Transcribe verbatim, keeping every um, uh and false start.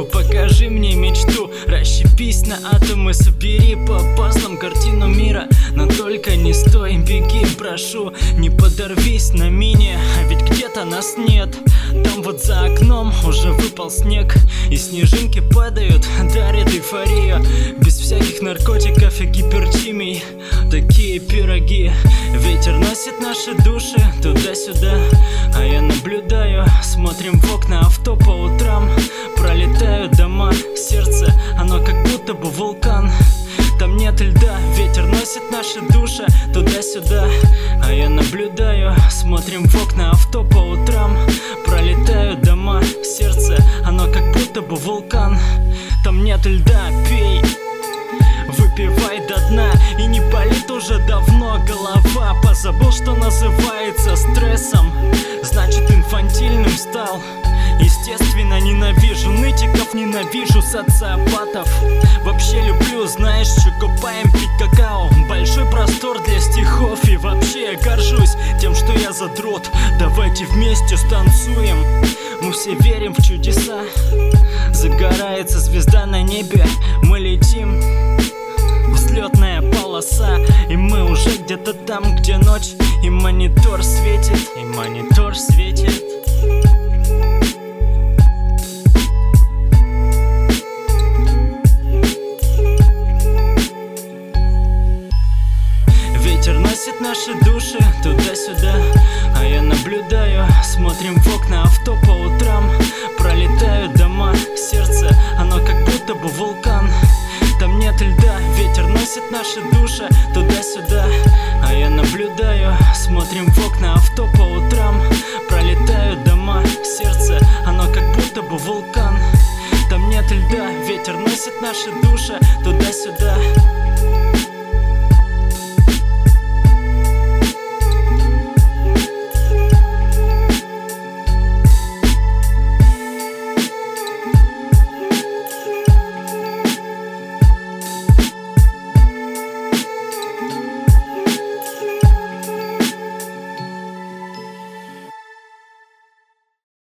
руку, покажи мне мечту. Расщепись на атомы, собери по пазлам картину мира. Но только не стой, беги, прошу, не подорвись на мине, а ведь где-то нас нет. Там вот за окном уже выпал снег, и снежинки падают, дарят эйфорию. Без всяких наркотиков и гиперчимий, такие пироги. Ветер носит наши души туда-сюда, а я наблюдаю. Смотрим в окна авто по утрам, пролетают дома. Сердце, оно как будто бы вулкан. Там нет льда, ветер носит наши души туда-сюда, а я наблюдаю. Смотрим в окна авто по утрам, пролетают дома. Сердце, оно как будто бы вулкан. Там нет льда, пей, выпивай до дна. И не болит уже давно голова. Позабыл, что называется стрессом, значит инфантильным стал. Естественно, ненавижу нытиков, ненавижу социопатов. Вообще люблю, знаешь, что копаем, пить какао. Большой простор для стихов. И вообще я горжусь тем, что я задрот. Давайте вместе станцуем, мы все верим в чудеса. Загорается звезда на небе, мы летим, взлетная полоса. И мы уже где-то там, где ночь, и монитор светит, и монитор светит. Ветер носит наши души туда-сюда, а я наблюдаю. Смотрим в окна авто по утрам, пролетают дома. Сердце, оно как будто бы вулкан. Там нет льда, ветер носит наши